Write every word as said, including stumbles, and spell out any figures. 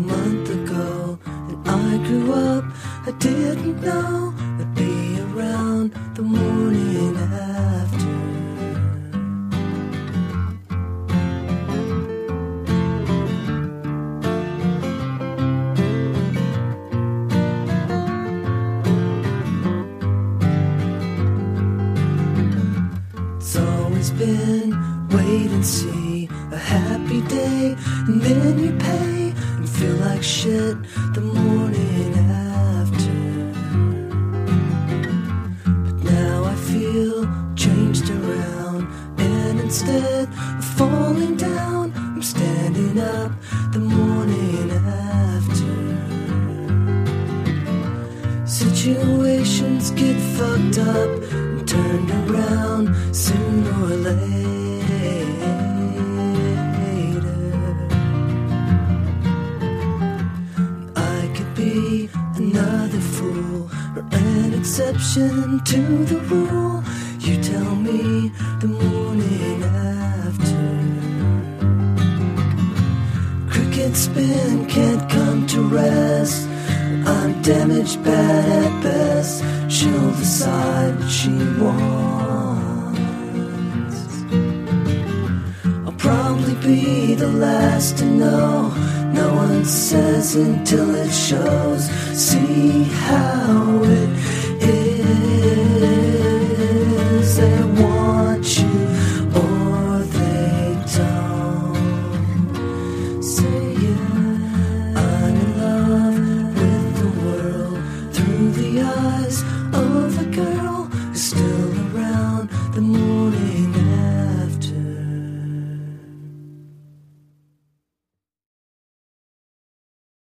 month ago. And I grew up, I didn't know I'd be around the morning after. It's always been wait and see, a happy day, and then you pay and feel like shit the morning after. But now I feel changed around, and instead of falling down, I'm standing up the morning after. Situations get fucked up and turned around sooner or later. I could be another fool or an exception to the rule. You tell me the morning after. Cricket spin can't come to rest. I'm damaged, bad at best. She'll decide what she wants. I'll probably be the last to know. No one says until it shows. See how it is. They want you or they don't. Say yeah, I'm in love with the world through the eyes of a girl who's still around the morning.